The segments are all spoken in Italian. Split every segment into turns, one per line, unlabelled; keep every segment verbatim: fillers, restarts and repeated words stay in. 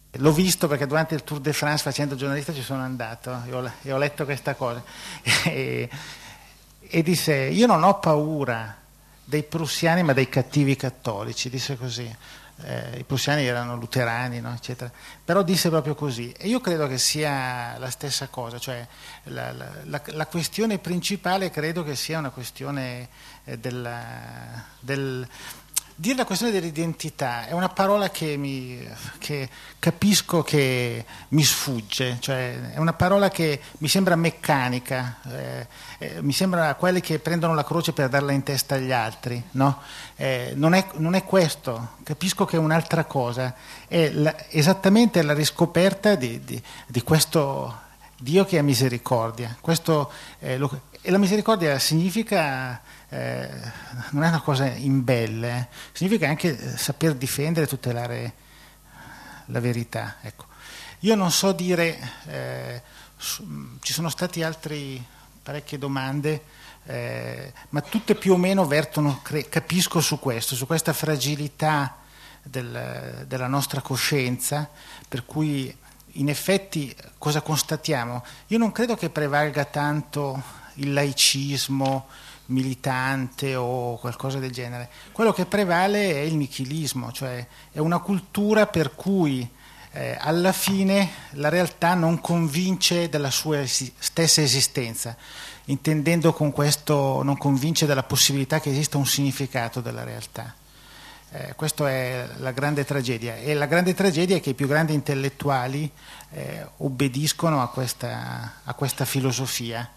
L'ho visto perché durante il Tour de France facendo giornalista ci sono andato e ho, e ho letto questa cosa e, e disse: io non ho paura dei prussiani ma dei cattivi cattolici, disse così. Eh, i prussiani erano luterani, no, eccetera, però disse proprio così, e io credo che sia la stessa cosa, cioè la, la, la, la questione principale credo che sia una questione eh, del, del dire la questione dell'identità è una parola che, mi, che capisco che mi sfugge, cioè è una parola che mi sembra meccanica, eh, eh, mi sembra quelli che prendono la croce per darla in testa agli altri, no? Eh, non è, non è questo, capisco che è un'altra cosa, è la, esattamente la riscoperta di, di, di questo Dio che è misericordia. Questo, eh, lo, e la misericordia significa, eh, non è una cosa imbelle, eh, significa anche saper difendere e tutelare la verità. Ecco. Io non so dire, eh, su, ci sono stati altri parecchie domande, eh, ma tutte più o meno vertono, cre, capisco, su questo, su questa fragilità del, della nostra coscienza, per cui in effetti cosa constatiamo? Io non credo che prevalga tanto il laicismo militante o qualcosa del genere. Quello che prevale è il nichilismo, cioè è una cultura per cui eh, alla fine la realtà non convince della sua esi- stessa esistenza, intendendo con questo non convince della possibilità che esista un significato della realtà. Eh, questa è la grande tragedia, e la grande tragedia è che i più grandi intellettuali eh, obbediscono a questa, a questa filosofia,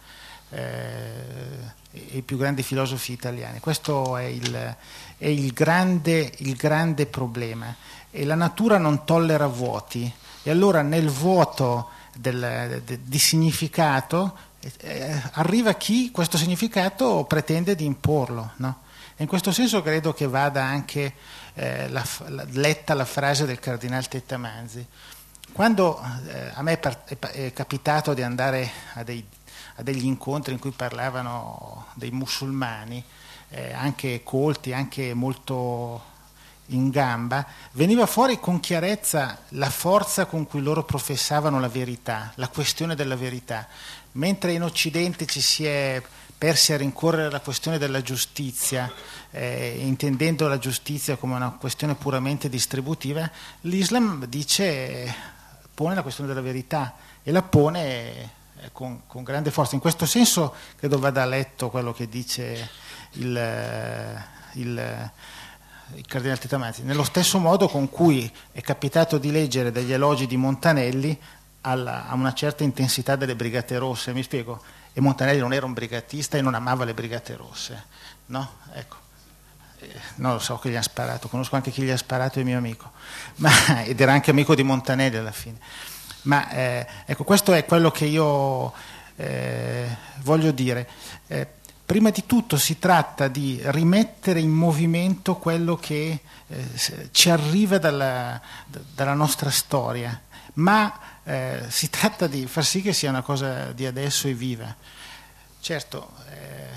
eh, i più grandi filosofi italiani. Questo è il, è il grande, il grande problema, e la natura non tollera vuoti, e allora nel vuoto del, de, di significato eh, arriva chi questo significato pretende di imporlo, no? In questo senso credo che vada anche eh, la, la, letta la frase del cardinal Tettamanzi. Quando eh, a me è, par- è, è capitato di andare a, dei, a degli incontri in cui parlavano dei musulmani, eh, anche colti, anche molto in gamba, veniva fuori con chiarezza la forza con cui loro professavano la verità, la questione della verità, mentre in Occidente ci si è persi a rincorrere la questione della giustizia, eh, intendendo la giustizia come una questione puramente distributiva. L'Islam dice, pone la questione della verità, e la pone eh, con, con grande forza. In questo senso credo vada letto quello che dice il, il, il cardinale Tettamanzi, nello stesso modo con cui è capitato di leggere degli elogi di Montanelli alla, a una certa intensità delle Brigate Rosse, mi spiego? E Montanelli non era un brigatista e non amava le Brigate Rosse, no? Ecco. Eh, non lo so chi gli ha sparato, conosco anche chi gli ha sparato, è mio amico, ma, ed era anche amico di Montanelli alla fine. Ma eh, ecco, questo è quello che io eh, voglio dire. Eh, prima di tutto si tratta di rimettere in movimento quello che eh, ci arriva dalla, dalla nostra storia, ma Eh, si tratta di far sì che sia una cosa di adesso e viva. Certo, eh,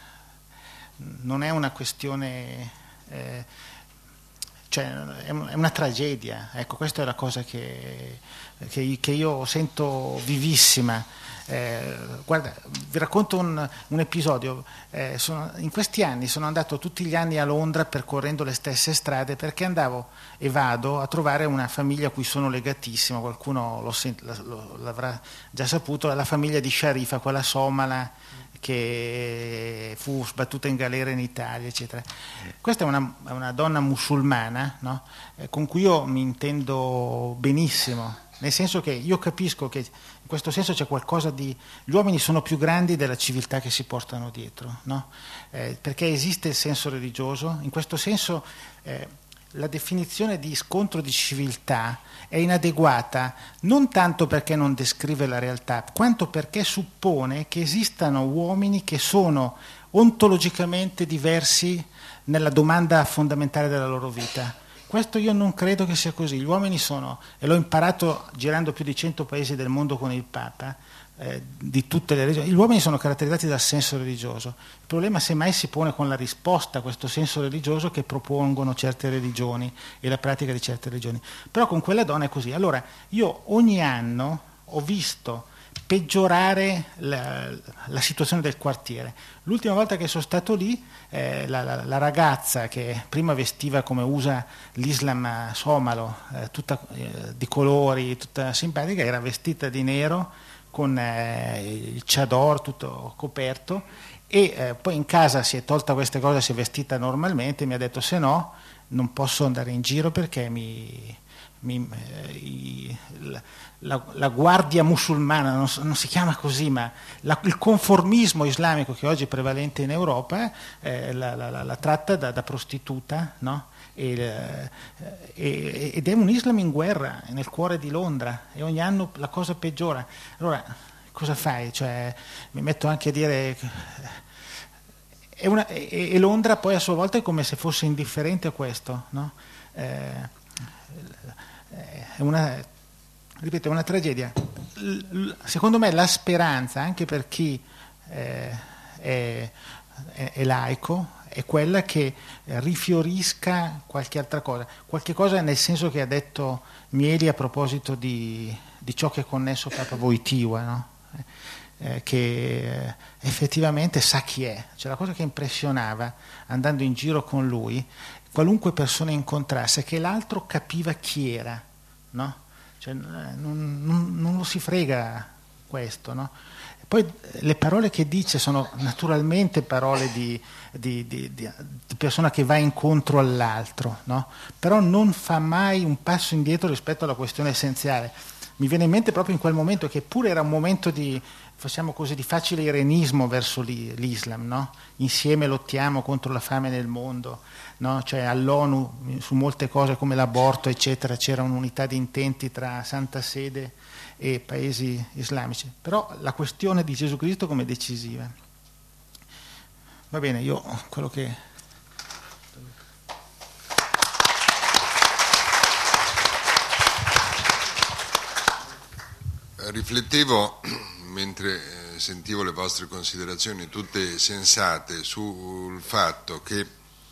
non è una questione, eh, cioè è una tragedia, ecco, questa è la cosa che, che, che io sento vivissima. Eh, guarda, vi racconto un, un episodio. Eh, sono, in questi anni sono andato tutti gli anni a Londra percorrendo le stesse strade, perché andavo e vado a trovare una famiglia a cui sono legatissimo, qualcuno lo sent, lo, l'avrà già saputo, la famiglia di Sharifa, quella somala che fu sbattuta in galera in Italia, eccetera. Questa è una, una donna musulmana, no? eh, con cui io mi intendo benissimo, nel senso che io capisco che in questo senso c'è qualcosa di... Gli uomini sono più grandi della civiltà che si portano dietro, no? Eh, perché esiste il senso religioso. In questo senso eh, la definizione di scontro di civiltà è inadeguata, non tanto perché non descrive la realtà, quanto perché suppone che esistano uomini che sono ontologicamente diversi nella domanda fondamentale della loro vita. Questo io non credo che sia così. Gli uomini sono, e l'ho imparato girando più di cento paesi del mondo con il Papa, eh, di tutte le religioni. Gli uomini sono caratterizzati dal senso religioso. Il problema semmai si pone con la risposta a questo senso religioso che propongono certe religioni e la pratica di certe religioni. Però con quella donna è così. Allora, io ogni anno ho visto peggiorare la, la situazione del quartiere. L'ultima volta che sono stato lì, eh, la, la, la ragazza che prima vestiva come usa l'Islam somalo, eh, tutta eh, di colori, tutta simpatica, era vestita di nero con eh, il chador tutto coperto e eh, poi in casa si è tolta queste cose, si è vestita normalmente e mi ha detto se no non posso andare in giro perché mi... Mi, eh, i, la, la guardia musulmana, non, non si chiama così, ma la, il conformismo islamico che oggi è prevalente in Europa eh, la, la, la tratta da, da prostituta, no? E, eh, e, ed è un Islam in guerra, è nel cuore di Londra e ogni anno la cosa peggiora. Allora cosa fai? Cioè, mi metto anche a dire... È una, e, e Londra poi a sua volta è come se fosse indifferente a questo, no? Eh, è una, ripeto, è una tragedia. Secondo me la speranza, anche per chi eh, è, è, è laico, è quella che rifiorisca qualche altra cosa, qualche cosa nel senso che ha detto Mieli a proposito di, di ciò che è connesso a Papa Wojtyła, no? eh, che eh, effettivamente sa chi è. Cioè, la cosa che impressionava andando in giro con lui, qualunque persona incontrasse, che l'altro capiva chi era, no? Cioè, non, non, non lo si frega questo, no? Poi le parole che dice sono naturalmente parole di, di, di, di, di persona che va incontro all'altro, no? Però non fa mai un passo indietro rispetto alla questione essenziale. Mi viene in mente proprio in quel momento che pure era un momento di, facciamo così, di facile irenismo verso l'Islam, no? Insieme lottiamo contro la fame nel mondo, no? Cioè all'ONU su molte cose come l'aborto eccetera c'era un'unità di intenti tra Santa Sede e paesi islamici, però la questione di Gesù Cristo come decisiva. Va bene, io quello che...
Riflettevo mentre sentivo le vostre considerazioni tutte sensate sul fatto che,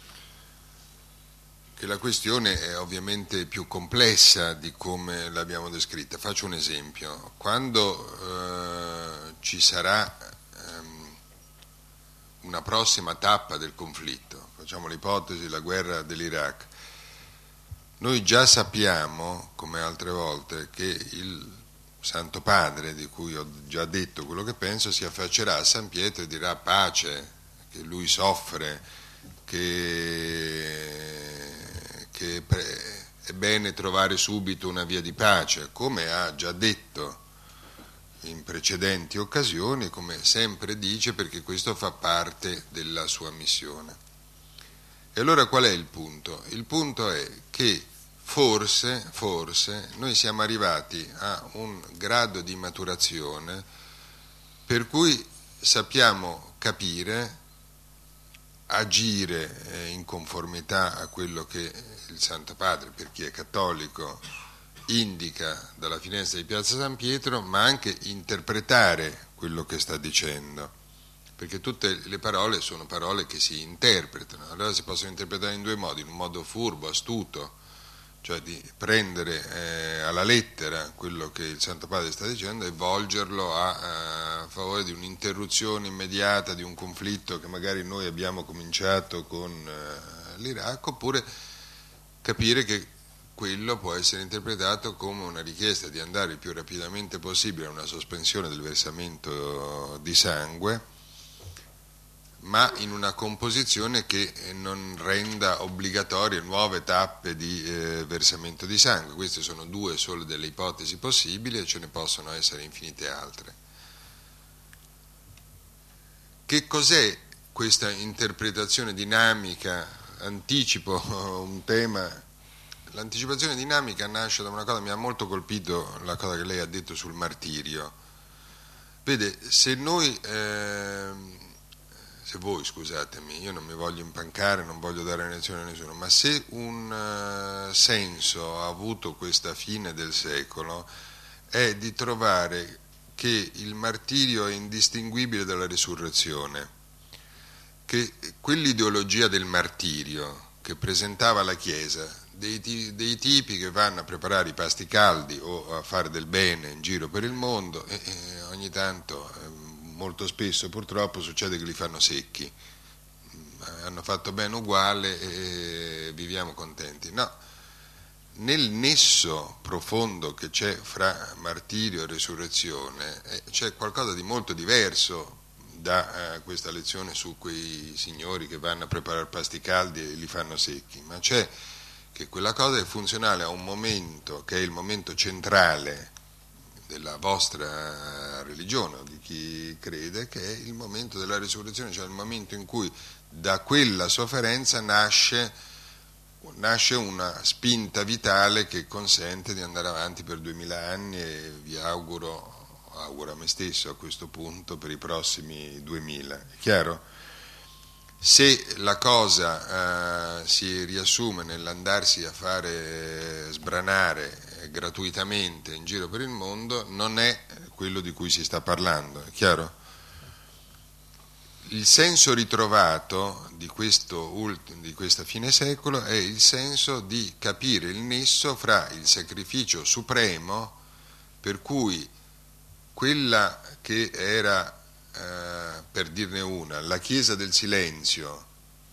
che la questione è ovviamente più complessa di come l'abbiamo descritta. Faccio un esempio: quando eh, ci sarà ehm, una prossima tappa del conflitto, facciamo l'ipotesi la guerra dell'Iraq, noi già sappiamo, come altre volte, che il Santo Padre, di cui ho già detto quello che penso, si affaccerà a San Pietro e dirà pace, che lui soffre, che, che è bene trovare subito una via di pace, come ha già detto in precedenti occasioni, come sempre dice, perché questo fa parte della sua missione. E allora qual è il punto? Il punto è che Forse, forse noi siamo arrivati a un grado di maturazione per cui sappiamo capire, agire in conformità a quello che il Santo Padre, per chi è cattolico, indica dalla finestra di Piazza San Pietro, ma anche interpretare quello che sta dicendo, perché tutte le parole sono parole che si interpretano. Allora si possono interpretare in due modi: in un modo furbo, astuto, cioè di prendere eh, alla lettera quello che il Santo Padre sta dicendo e volgerlo a, a favore di un'interruzione immediata di un conflitto che magari noi abbiamo cominciato con eh, l'Iraq, oppure capire che quello può essere interpretato come una richiesta di andare il più rapidamente possibile a una sospensione del versamento di sangue, ma in una composizione che non renda obbligatorie nuove tappe di eh, versamento di sangue. Queste sono due solo delle ipotesi possibili e ce ne possono essere infinite altre. Che cos'è questa interpretazione dinamica? Anticipo un tema. L'anticipazione dinamica nasce da una cosa, mi ha molto colpito la cosa che lei ha detto sul martirio. Vede, se noi... Eh, se voi, scusatemi, io non mi voglio impancare, non voglio dare lezione a nessuno, ma se un uh, senso ha avuto questa fine del secolo è di trovare che il martirio è indistinguibile dalla risurrezione, che quell'ideologia del martirio che presentava la Chiesa, dei, dei tipi che vanno a preparare i pasti caldi o a fare del bene in giro per il mondo, e, e ogni tanto, eh, molto spesso purtroppo succede che li fanno secchi, hanno fatto bene uguale e viviamo contenti. No, nel nesso profondo che c'è fra martirio e risurrezione eh, c'è qualcosa di molto diverso da eh, questa lezione su quei signori che vanno a preparare pasti caldi e li fanno secchi, ma c'è che quella cosa è funzionale a un momento che è il momento centrale della vostra religione o di chi crede, che è il momento della risurrezione, cioè il momento in cui da quella sofferenza nasce, nasce una spinta vitale che consente di andare avanti per duemila anni e vi auguro, auguro a me stesso a questo punto per i prossimi duemila. È chiaro? Se la cosa eh, si riassume nell'andarsi a fare sbranare eh, gratuitamente in giro per il mondo, non è quello di cui si sta parlando, è chiaro? Il senso ritrovato di, questo, di questa fine secolo è il senso di capire il nesso fra il sacrificio supremo, per cui quella che era, eh, per dirne una, la Chiesa del Silenzio,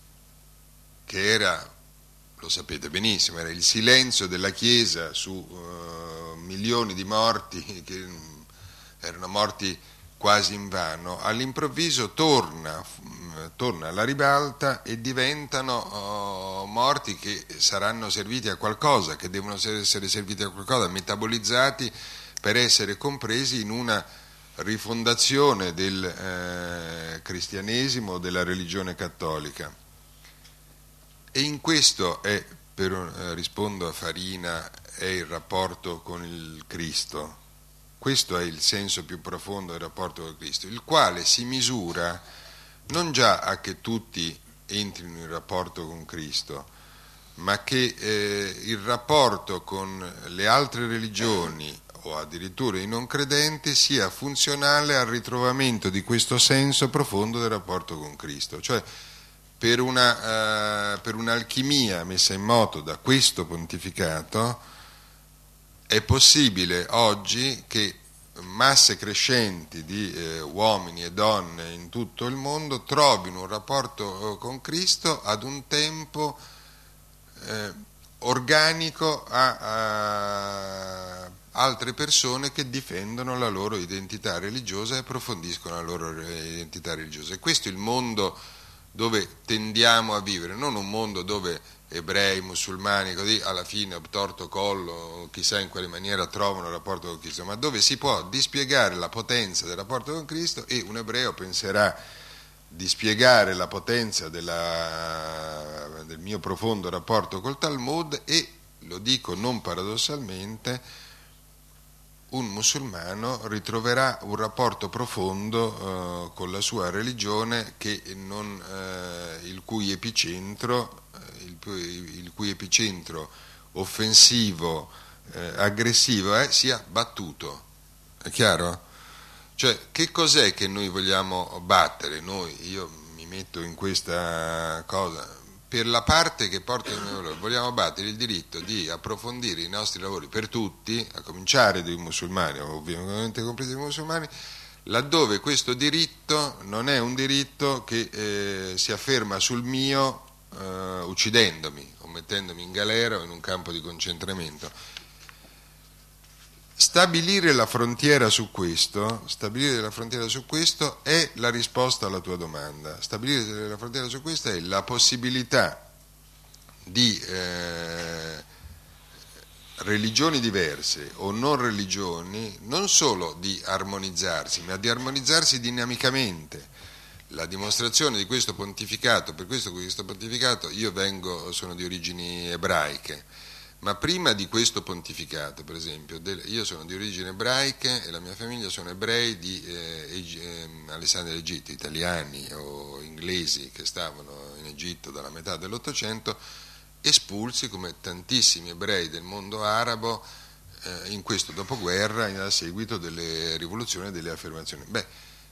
che era, lo sapete benissimo, era il silenzio della Chiesa su uh, milioni di morti, che erano morti quasi invano, all'improvviso torna, torna alla ribalta e diventano oh, morti che saranno serviti a qualcosa, che devono essere serviti a qualcosa, metabolizzati per essere compresi in una rifondazione del eh, cristianesimo, della religione cattolica. E in questo è, per, eh, rispondo a Farina, è il rapporto con il Cristo. Questo è il senso più profondo del rapporto con Cristo, il quale si misura non già a che tutti entrino in rapporto con Cristo, ma che eh, il rapporto con le altre religioni o addirittura i non credenti sia funzionale al ritrovamento di questo senso profondo del rapporto con Cristo. Cioè, per, una, uh, per un'alchimia messa in moto da questo pontificato, è possibile oggi che masse crescenti di eh, uomini e donne in tutto il mondo trovino un rapporto con Cristo ad un tempo eh, organico a, a altre persone che difendono la loro identità religiosa e approfondiscono la loro identità religiosa. E questo è il mondo dove tendiamo a vivere, non un mondo dove ebrei, musulmani, così alla fine obtorto collo, chissà in quale maniera trovano il rapporto con Cristo, ma dove si può dispiegare la potenza del rapporto con Cristo, e un ebreo penserà di spiegare la potenza della, del mio profondo rapporto col Talmud, e, lo dico non paradossalmente, un musulmano ritroverà un rapporto profondo eh, con la sua religione che non, eh, il cui epicentro il, il cui epicentro offensivo, eh, aggressivo eh, sia battuto. È chiaro? Cioè, che cos'è che noi vogliamo battere? Noi, io mi metto in questa cosa, per la parte che porta il mio lavoro, vogliamo battere il diritto di approfondire i nostri lavori per tutti, a cominciare dai musulmani, ovviamente compresi i musulmani, laddove questo diritto non è un diritto che eh, si afferma sul mio Uh, uccidendomi o mettendomi in galera o in un campo di concentramento. Stabilire la frontiera su questo, stabilire la frontiera su questo è la risposta alla tua domanda. Stabilire la frontiera su questo è la possibilità di eh, religioni diverse o non religioni, non solo di armonizzarsi, ma di armonizzarsi dinamicamente. La dimostrazione di questo pontificato, per questo questo pontificato, io vengo, sono di origini ebraiche, ma prima di questo pontificato, per esempio, del, io sono di origini ebraiche e la mia famiglia sono ebrei di eh, eh, Alessandria d'Egitto, italiani o inglesi che stavano in Egitto dalla metà dell'Ottocento, espulsi come tantissimi ebrei del mondo arabo eh, in questo dopoguerra a seguito delle rivoluzioni e delle affermazioni. Beh,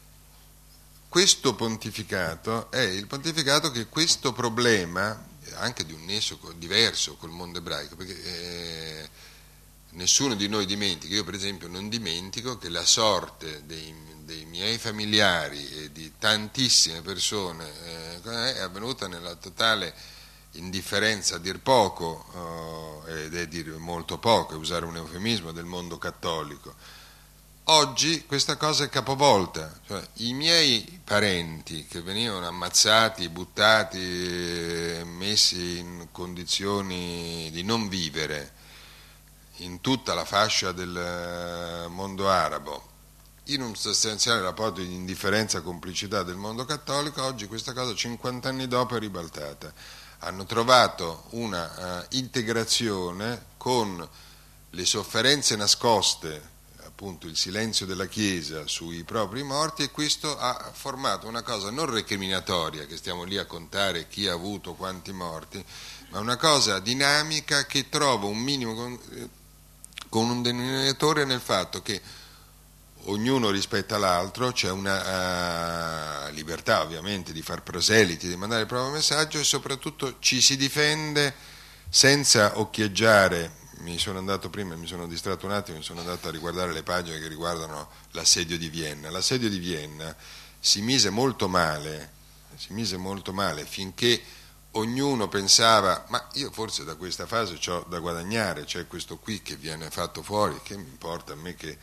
questo pontificato è il pontificato che questo problema, anche di un nesso diverso col mondo ebraico, perché eh, nessuno di noi dimentica, io per esempio non dimentico che la sorte dei, dei miei familiari e di tantissime persone eh, è avvenuta nella totale indifferenza a dir poco, eh, ed è dire molto poco, è usare un eufemismo, del mondo cattolico. Oggi questa cosa è capovolta, cioè, i miei parenti che venivano ammazzati, buttati, messi in condizioni di non vivere in tutta la fascia del mondo arabo, in un sostanziale rapporto di indifferenza e complicità del mondo cattolico, oggi questa cosa cinquanta anni dopo è ribaltata. Hanno trovato una uh, integrazione con le sofferenze nascoste, appunto il silenzio della Chiesa sui propri morti, e questo ha formato una cosa non recriminatoria, che stiamo lì a contare chi ha avuto quanti morti, ma una cosa dinamica che trova un minimo con, con un denominatore nel fatto che ognuno rispetta l'altro, c'è una uh, libertà ovviamente di far proseliti, di mandare il proprio messaggio, e soprattutto ci si difende senza occhieggiare. Mi sono andato prima, mi sono distratto un attimo, mi sono andato a riguardare le pagine che riguardano l'assedio di Vienna. L'assedio di Vienna si mise molto male, si mise molto male finché ognuno pensava, ma io forse da questa fase c'ho da guadagnare, c'è questo qui che viene fatto fuori, che mi importa a me che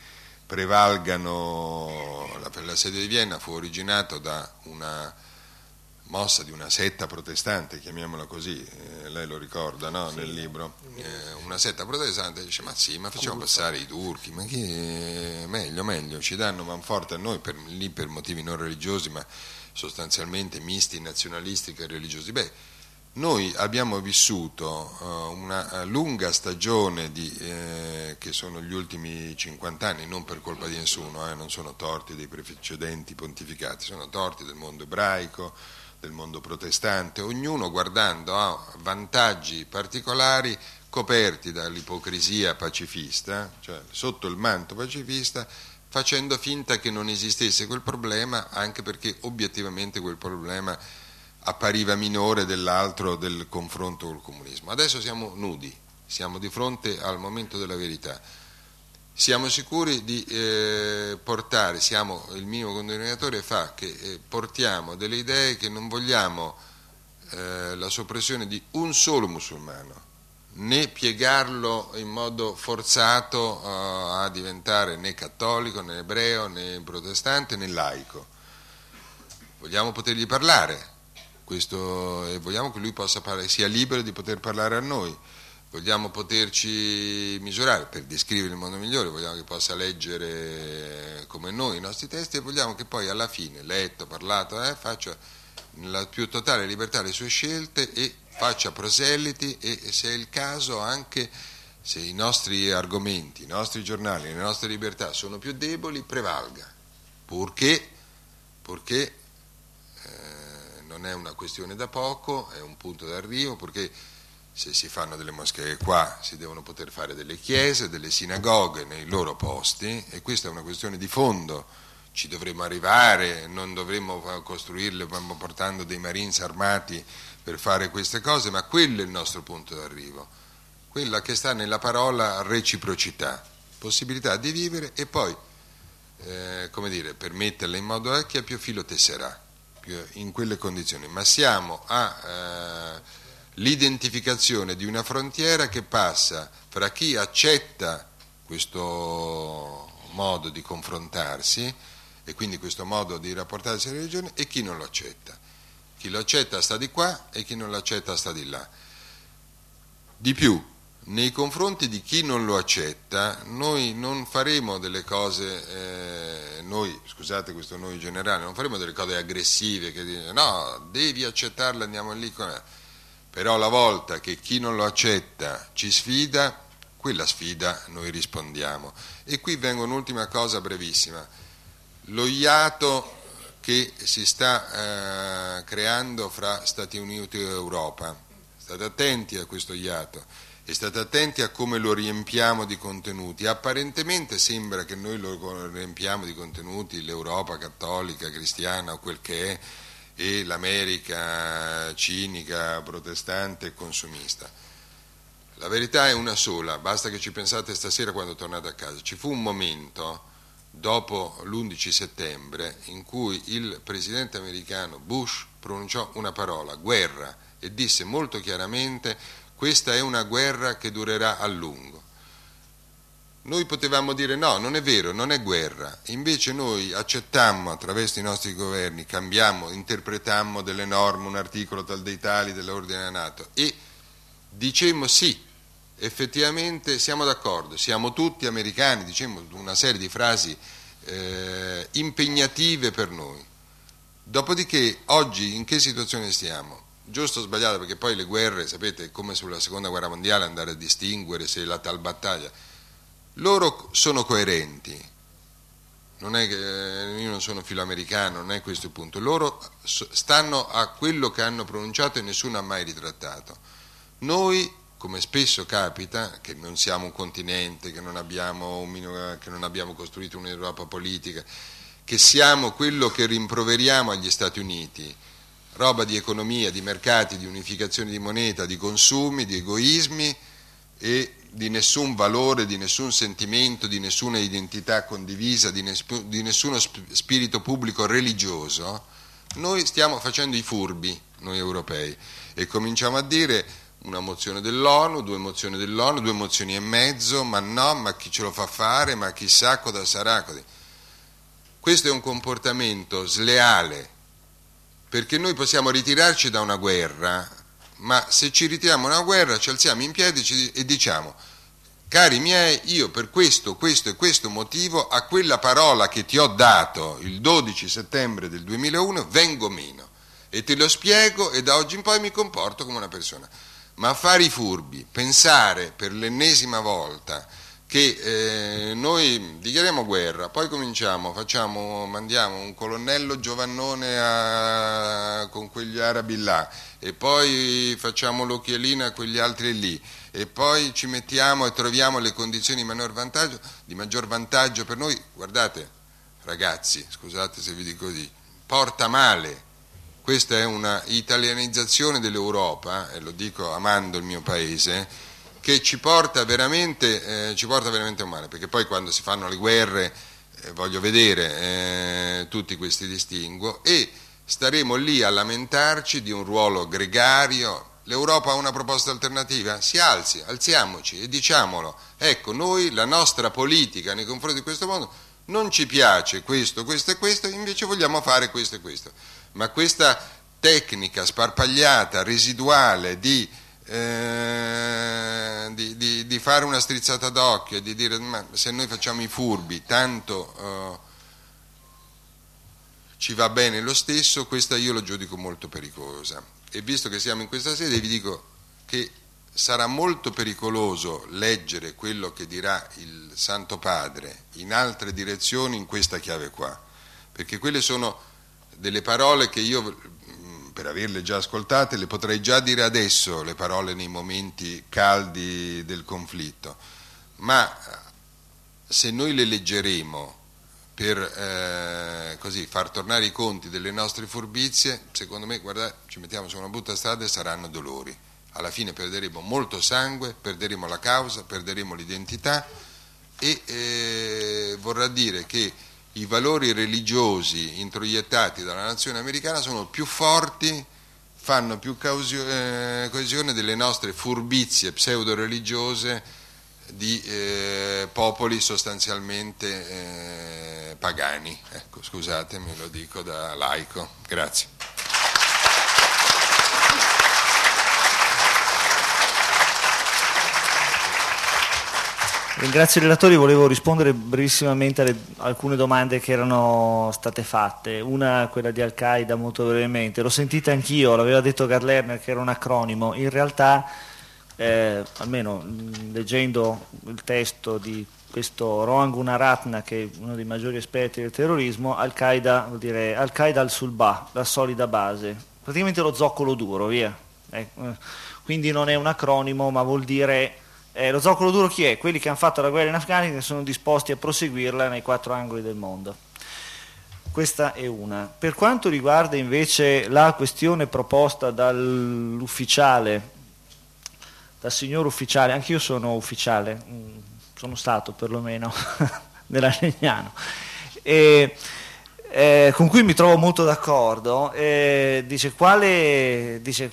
prevalgano. L'assedio di Vienna fu originato da una mossa di una setta protestante, chiamiamola così, eh, lei lo ricorda, no? Sì, nel libro, eh, una setta protestante dice, ma sì, ma facciamo passare i turchi, ma che meglio, meglio, ci danno manforte a noi, per, lì per motivi non religiosi, ma sostanzialmente misti, nazionalistici e religiosi. Beh, noi abbiamo vissuto uh, una lunga stagione di, eh, che sono gli ultimi cinquanta anni, non per colpa di nessuno, eh, non sono torti dei precedenti pontificati, sono torti del mondo ebraico, del mondo protestante, ognuno guardando a vantaggi particolari coperti dall'ipocrisia pacifista, cioè sotto il manto pacifista, facendo finta che non esistesse quel problema, anche perché obiettivamente quel problema appariva minore dell'altro, del confronto col comunismo. Adesso siamo nudi, siamo di fronte al momento della verità. Siamo sicuri di eh, portare, siamo, il minimo denominatore fa che eh, portiamo delle idee che non vogliamo eh, la soppressione di un solo musulmano, né piegarlo in modo forzato uh, a diventare né cattolico, né ebreo, né protestante, né laico. Vogliamo potergli parlare, questo, e vogliamo che lui possa parlare, sia libero di poter parlare a noi. Vogliamo poterci misurare per descrivere il mondo migliore, vogliamo che possa leggere come noi i nostri testi, e vogliamo che poi alla fine, letto, parlato, eh, faccia nella più totale libertà le sue scelte e faccia proseliti, e se è il caso anche se i nostri argomenti, i nostri giornali, le nostre libertà sono più deboli, prevalga, purché, purché eh, non è una questione da poco, è un punto d'arrivo, purché se si fanno delle moschee qua si devono poter fare delle chiese, delle sinagoghe nei loro posti, e questa è una questione di fondo. Ci dovremmo arrivare, non dovremmo costruirle portando dei marines armati per fare queste cose, ma quello è il nostro punto d'arrivo, quella che sta nella parola reciprocità, possibilità di vivere e poi, eh, come dire, per metterla in modo che più filo tesserà, più in quelle condizioni, ma siamo a... Eh, l'identificazione di una frontiera che passa fra chi accetta questo modo di confrontarsi e quindi questo modo di rapportarsi alla religione e chi non lo accetta. Chi lo accetta sta di qua e chi non lo accetta sta di là. Di più, nei confronti di chi non lo accetta, noi non faremo delle cose, eh, noi, scusate questo noi generale, non faremo delle cose aggressive che dicono no, devi accettarla, andiamo lì con... Però la volta che chi non lo accetta ci sfida, quella sfida noi rispondiamo. E qui vengo un'ultima cosa brevissima. Lo iato che si sta eh, creando fra Stati Uniti e Europa. State attenti a questo iato. e state attenti a come lo riempiamo di contenuti. Apparentemente sembra che noi lo riempiamo di contenuti, l'Europa cattolica, cristiana o quel che è, e l'America cinica, protestante e consumista. La verità è una sola, basta che ci pensate stasera quando tornate a casa. Ci fu un momento, dopo l'undici settembre, in cui il presidente americano Bush pronunciò una parola, guerra, e disse molto chiaramente: questa è una guerra che durerà a lungo. Noi potevamo dire no, non è vero, non è guerra, invece noi accettammo attraverso i nostri governi, cambiammo, interpretammo delle norme, un articolo tal dei tali dell'ordine NATO e dicemmo sì, effettivamente siamo d'accordo, siamo tutti americani, dicemmo una serie di frasi eh, impegnative per noi. Dopodiché oggi in che situazione stiamo? Giusto o sbagliato, perché poi le guerre, sapete, è come sulla seconda guerra mondiale andare a distinguere se è la tal battaglia. Loro sono coerenti, non è che io non sono filoamericano, non è questo il punto. Loro stanno a quello che hanno pronunciato e nessuno ha mai ritrattato. Noi, come spesso capita, che non siamo un continente, che non abbiamo, un, che non abbiamo costruito un'Europa politica, che siamo quello che rimproveriamo agli Stati Uniti, roba di economia, di mercati, di unificazione di moneta, di consumi, di egoismi e di nessun valore, di nessun sentimento, di nessuna identità condivisa, di, nes- di nessuno sp- spirito pubblico religioso. Noi stiamo facendo i furbi, noi europei, e cominciamo a dire una mozione dell'ONU, due mozioni dell'ONU, due mozioni e mezzo, ma no, ma chi ce lo fa fare, ma chissà cosa sarà. Questo è un comportamento sleale, perché noi possiamo ritirarci da una guerra, ma se ci ritiriamo da una guerra ci alziamo in piedi e diciamo: cari miei, io per questo, questo e questo motivo a quella parola che ti ho dato il dodici settembre del duemilauno vengo meno e te lo spiego e da oggi in poi mi comporto come una persona. Ma fare i furbi, pensare per l'ennesima volta che eh, noi dichiariamo guerra, poi cominciamo, facciamo, mandiamo un colonnello Giovannone a, con quegli arabi là, e poi facciamo l'occhialina a quegli altri lì, e poi ci mettiamo e troviamo le condizioni di maggior vantaggio, di maggior vantaggio per noi. Guardate, ragazzi, scusate se vi dico così, porta male. Questa è una italianizzazione dell'Europa, e lo dico amando il mio paese, che ci porta veramente, eh, ci porta veramente a male, perché poi quando si fanno le guerre eh, voglio vedere eh, tutti questi distinguo e staremo lì a lamentarci di un ruolo gregario. L'Europa ha una proposta alternativa? Si alzi, alziamoci e diciamolo. Ecco, noi, la nostra politica nei confronti di questo mondo non ci piace questo, questo e questo, invece vogliamo fare questo e questo. Ma questa tecnica sparpagliata, residuale di Eh, di, di, di fare una strizzata d'occhio e di dire ma se noi facciamo i furbi tanto eh, ci va bene lo stesso, questa io lo giudico molto pericolosa. E visto che siamo in questa sede vi dico che sarà molto pericoloso leggere quello che dirà il Santo Padre in altre direzioni in questa chiave qua, perché quelle sono delle parole che io, per averle già ascoltate, le potrei già dire adesso, le parole nei momenti caldi del conflitto, ma se noi le leggeremo per eh, così far tornare i conti delle nostre furbizie, secondo me, guardate, ci mettiamo su una brutta strada e saranno dolori. Alla fine perderemo molto sangue, perderemo la causa, perderemo l'identità e eh, vorrà dire che i valori religiosi introiettati dalla nazione americana sono più forti, fanno più coesione delle nostre furbizie pseudo-religiose di eh, popoli sostanzialmente eh, pagani. Ecco, scusatemi, lo dico da laico. Grazie.
Ringrazio i relatori, volevo rispondere brevissimamente alle alcune domande che erano state fatte. Una, quella di Al-Qaeda, molto brevemente. L'ho sentita anch'io, l'aveva detto Gard Lerner che era un acronimo. In realtà, eh, almeno mh, leggendo il testo di questo Rohan Gunaratna, che è uno dei maggiori esperti del terrorismo, Al-Qaeda vuol dire Al-Qaeda al-Sulbah, la solida base. Praticamente lo zoccolo duro, via. Eh, quindi non è un acronimo, ma vuol dire eh, lo zoccolo duro chi è? Quelli che hanno fatto la guerra in Afghanistan e sono disposti a proseguirla nei quattro angoli del mondo. Questa è una. Per quanto riguarda invece la questione proposta dall'ufficiale, dal signor ufficiale, anch'io sono ufficiale, sono stato perlomeno nella Legnano, e, eh, con cui mi trovo molto d'accordo, eh, dice, quale, dice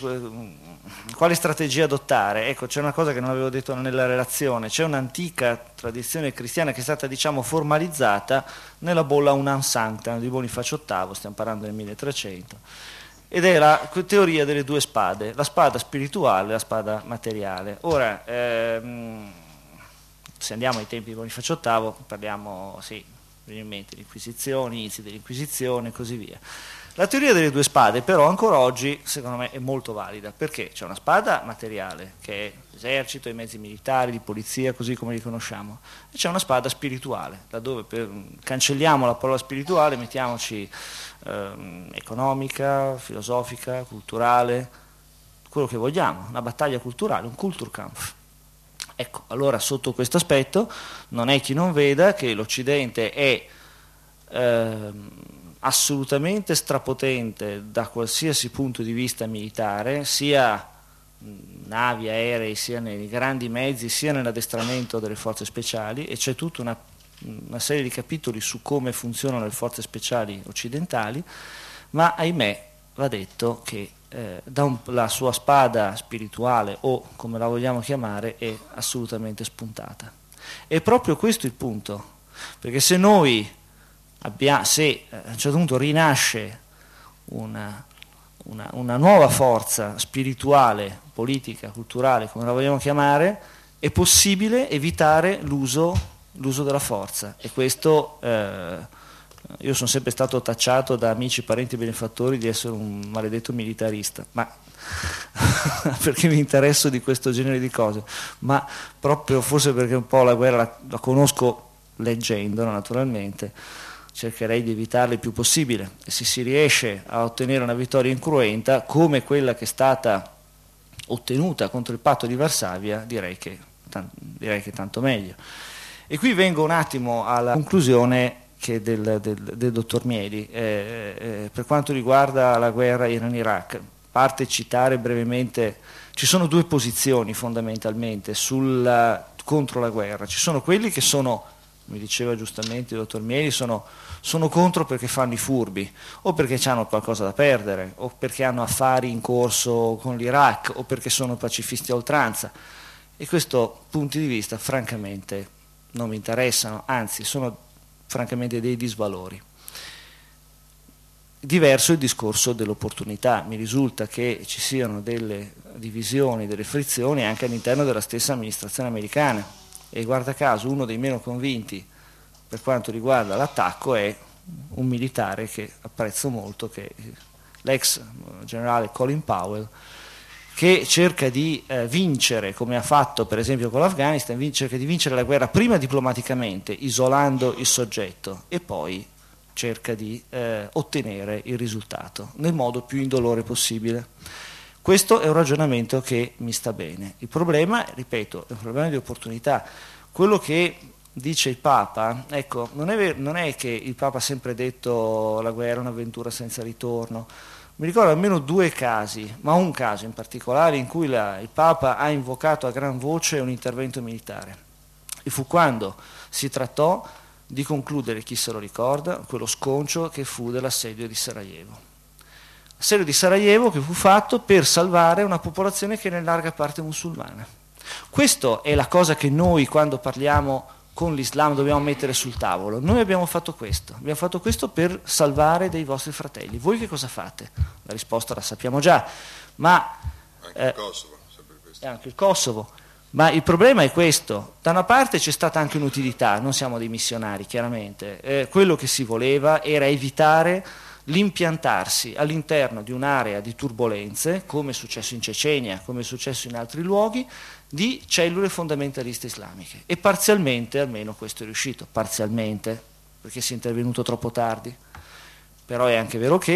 quale strategia adottare? Ecco, c'è una cosa che non avevo detto nella relazione, c'è un'antica tradizione cristiana che è stata, diciamo, formalizzata nella bolla Unam Sanctam di Bonifacio ottavo, stiamo parlando del milletrecento, ed è la teoria delle due spade, la spada spirituale e la spada materiale. Ora, ehm, se andiamo ai tempi di Bonifacio ottavo, parliamo, sì, in mente, l'Inquisizione, inizi dell'Inquisizione e così via. La teoria delle due spade però ancora oggi secondo me è molto valida, perché c'è una spada materiale che è l'esercito, i mezzi militari, di polizia, così come li conosciamo, e c'è una spada spirituale, laddove per, cancelliamo la parola spirituale, mettiamoci ehm, economica, filosofica, culturale, quello che vogliamo, una battaglia culturale, un Kulturkampf. Ecco, allora sotto questo aspetto non è chi non veda che l'Occidente è ehm, assolutamente strapotente da qualsiasi punto di vista militare, sia navi, aerei, sia nei grandi mezzi, sia nell'addestramento delle forze speciali, e c'è tutta una, una serie di capitoli su come funzionano le forze speciali occidentali, ma ahimè va detto che eh, da un, la sua spada spirituale, o come la vogliamo chiamare, è assolutamente spuntata. È proprio questo il punto, perché se noi Abbia, se a un certo punto rinasce una, una, una nuova forza spirituale, politica, culturale, come la vogliamo chiamare, è possibile evitare l'uso, l'uso della forza. E questo, eh, io sono sempre stato tacciato da amici, parenti, benefattori di essere un maledetto militarista, ma perché mi interesso di questo genere di cose, ma proprio forse perché un po' la guerra la, la conosco leggendola, naturalmente. Cercherei di evitarle il più possibile, e se si riesce a ottenere una vittoria incruenta come quella che è stata ottenuta contro il patto di Varsavia, direi che, direi che tanto meglio. E qui vengo un attimo alla conclusione che del, del, del dottor Mieli, eh, eh, per quanto riguarda la guerra Iran-Iraq. Parte citare brevemente, ci sono due posizioni fondamentalmente sulla, contro la guerra. Ci sono quelli che sono, mi diceva giustamente il dottor Mieli, sono, sono contro perché fanno i furbi, o perché hanno qualcosa da perdere, o perché hanno affari in corso con l'Iraq, o perché sono pacifisti a oltranza. E questi punti di vista francamente non mi interessano, anzi sono francamente dei disvalori. Diverso il discorso dell'opportunità. Mi risulta che ci siano delle divisioni, delle frizioni anche all'interno della stessa amministrazione americana, e guarda caso uno dei meno convinti per quanto riguarda l'attacco è un militare che apprezzo molto, che è l'ex generale Colin Powell, che cerca di eh, vincere, come ha fatto per esempio con l'Afghanistan, cerca di vincere la guerra prima diplomaticamente, isolando il soggetto, e poi cerca di eh, ottenere il risultato nel modo più indolore possibile. Questo è un ragionamento che mi sta bene. Il problema, ripeto, è un problema di opportunità. Quello che dice il Papa, ecco, non è, ver- non è che il Papa ha sempre detto la guerra è un'avventura senza ritorno. Mi ricordo almeno due casi, ma un caso in particolare in cui la, il Papa ha invocato a gran voce un intervento militare. E fu quando si trattò di concludere, chi se lo ricorda, quello sconcio che fu dell'assedio di Sarajevo. L'assedio di Sarajevo che fu fatto per salvare una popolazione che era in larga parte musulmana. Questa è la cosa che noi, quando parliamo con l'Islam, dobbiamo mettere sul tavolo. Noi abbiamo fatto questo, abbiamo fatto questo per salvare dei vostri fratelli. Voi che cosa fate? La risposta la sappiamo già, ma
anche
eh,
il Kosovo, sempre questo.
Anche il Kosovo. Ma il problema è questo: da una parte c'è stata anche un'utilità, non siamo dei missionari chiaramente, eh, quello che si voleva era evitare l'impiantarsi all'interno di un'area di turbolenze, come è successo in Cecenia, come è successo in altri luoghi, di cellule fondamentaliste islamiche, e parzialmente almeno questo è riuscito, parzialmente, perché si è intervenuto troppo tardi. Però è anche vero che il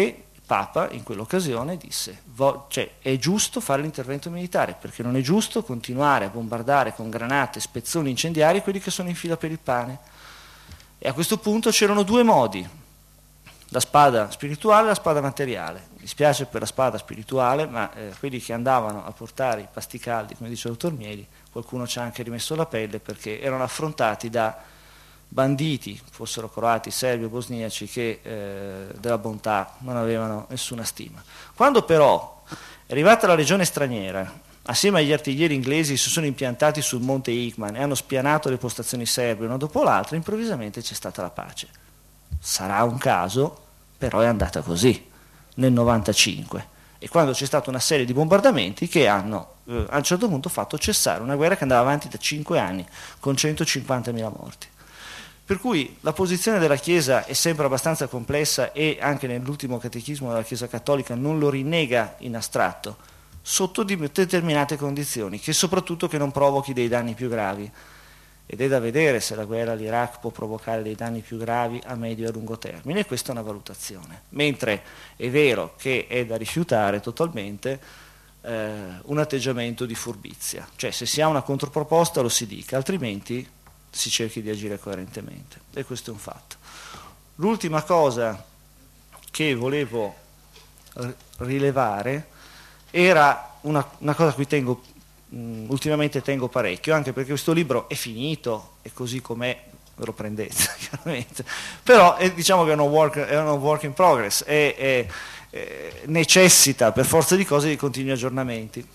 Papa in quell'occasione disse, cioè, è giusto fare l'intervento militare, perché non è giusto continuare a bombardare con granate, spezzoni incendiari quelli che sono in fila per il pane. E a questo punto c'erano due modi, la spada spirituale e la spada materiale. Mi dispiace per la spada spirituale, ma eh, quelli che andavano a portare i pasti caldi, come dice il dottor Mieli, qualcuno ci ha anche rimesso la pelle, perché erano affrontati da banditi, fossero croati, serbi o bosniaci, che eh, della bontà non avevano nessuna stima. Quando però è arrivata la legione straniera, assieme agli artiglieri inglesi si sono impiantati sul monte Igman e hanno spianato le postazioni serbe una dopo l'altra, improvvisamente c'è stata la pace. Sarà un caso, però è andata così nel novantacinque, e quando c'è stata una serie di bombardamenti che hanno eh, a un certo punto fatto cessare una guerra che andava avanti da cinque anni con centocinquantamila morti. Per cui la posizione della Chiesa è sempre abbastanza complessa, e anche nell'ultimo catechismo della Chiesa Cattolica non lo rinnega in astratto, sotto determinate condizioni, che soprattutto che non provochi dei danni più gravi. Ed è da vedere se la guerra all'Iraq può provocare dei danni più gravi a medio e a lungo termine, e questa è una valutazione. Mentre è vero che è da rifiutare totalmente eh, un atteggiamento di furbizia, cioè se si ha una controproposta lo si dica, altrimenti si cerchi di agire coerentemente, e questo è un fatto. L'ultima cosa che volevo rilevare era una, una cosa a cui tengo, mh, ultimamente tengo parecchio, anche perché questo libro è finito e così com'è ve lo prendete chiaramente, però è, diciamo che è un work, è un work in progress, è, è, è, necessita per forza di cose di continui aggiornamenti.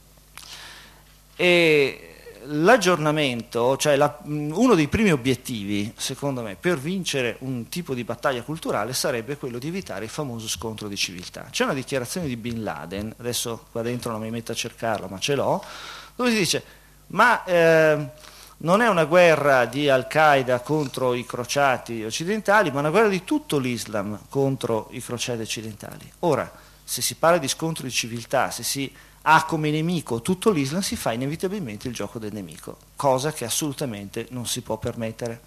E l'aggiornamento, cioè la, uno dei primi obiettivi, secondo me, per vincere un tipo di battaglia culturale sarebbe quello di evitare il famoso scontro di civiltà. C'è una dichiarazione di Bin Laden, adesso qua dentro non mi metto a cercarla, ma ce l'ho, dove si dice, ma eh, non è una guerra di Al-Qaeda contro i crociati occidentali, ma una guerra di tutto l'Islam contro i crociati occidentali. Ora, se si parla di scontro di civiltà, se si ha come nemico tutto l'Islam, si fa inevitabilmente il gioco del nemico, cosa che assolutamente non si può permettere.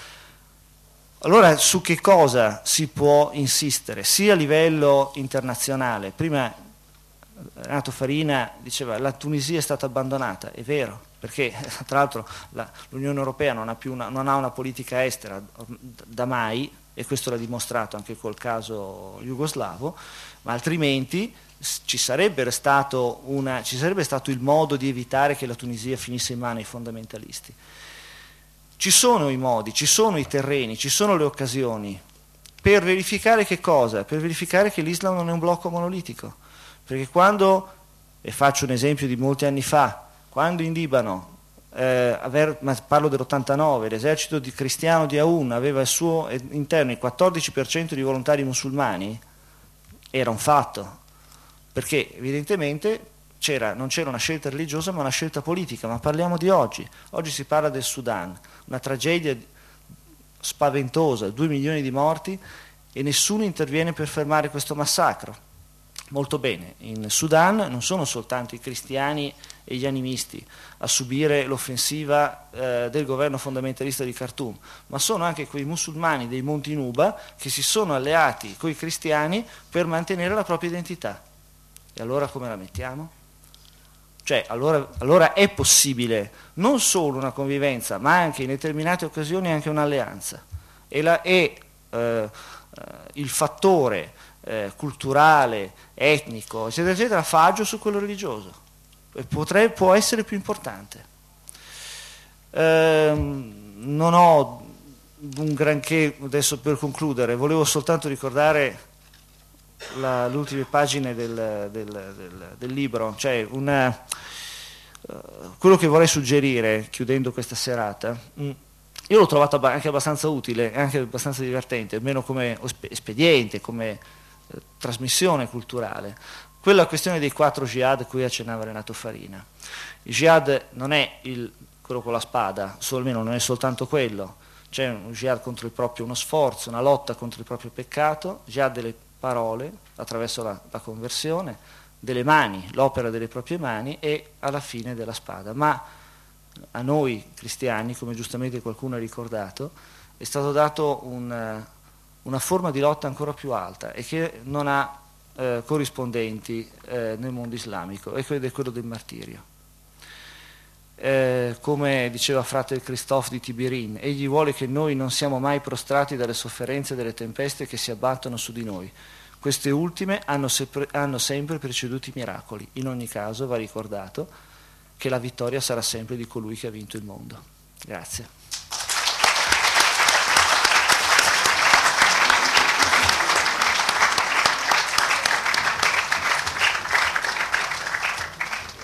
Allora, su che cosa si può insistere, sia a livello internazionale? Prima Renato Farina diceva che la Tunisia è stata abbandonata, è vero, perché tra l'altro la, l'Unione Europea non ha, più una, non ha una politica estera da mai, e questo l'ha dimostrato anche col caso jugoslavo, ma altrimenti ci sarebbe stato, una, ci sarebbe stato il modo di evitare che la Tunisia finisse in mano ai fondamentalisti. Ci sono i modi, ci sono i terreni, ci sono le occasioni per verificare che cosa? Per verificare che l'Islam non è un blocco monolitico, perché quando, e faccio un esempio di molti anni fa, quando in Libano, eh, aver, ma parlo dell'ottantanove, l'esercito di cristiano di Aoun aveva al suo interno il quattordici per cento di volontari musulmani, era un fatto, perché evidentemente c'era, non c'era una scelta religiosa ma una scelta politica. Ma parliamo di oggi, oggi si parla del Sudan, una tragedia spaventosa, due milioni di morti, e nessuno interviene per fermare questo massacro. Molto bene, in Sudan non sono soltanto i cristiani e gli animisti a subire l'offensiva eh, del governo fondamentalista di Khartoum, ma sono anche quei musulmani dei Monti Nuba che si sono alleati con i cristiani per mantenere la propria identità. E allora come la mettiamo? Cioè, allora, allora è possibile non solo una convivenza, ma anche in determinate occasioni anche un'alleanza. E, la, e eh, il fattore eh, culturale, etnico, eccetera, eccetera, fa agio su quello religioso. Potrei, può essere più importante. Eh, non ho un granché, adesso per concludere, volevo soltanto ricordare La, le ultime pagine del, del, del, del libro, cioè una, uh, quello che vorrei suggerire chiudendo questa serata, mh, io l'ho trovato anche abbastanza utile, anche abbastanza divertente, almeno come espediente, come eh, trasmissione culturale, quella questione dei quattro jihad a cui accennava Renato Farina. Il jihad non è il, quello con la spada, o almeno non è soltanto quello, c'è un jihad contro il proprio, uno sforzo, una lotta contro il proprio peccato, jihad delle parole attraverso la, la conversione, delle mani, l'opera delle proprie mani, e alla fine della spada. Ma a noi cristiani, come giustamente qualcuno ha ricordato, è stato dato un, una forma di lotta ancora più alta e che non ha eh, corrispondenti eh, nel mondo islamico, ed è quello del martirio. Eh, come diceva frate Christophe di Tibirin, egli vuole che noi non siamo mai prostrati dalle sofferenze e delle tempeste che si abbattono su di noi. Queste ultime hanno, sepre, hanno sempre preceduto i miracoli. In ogni caso va ricordato che la vittoria sarà sempre di colui che ha vinto il mondo. Grazie.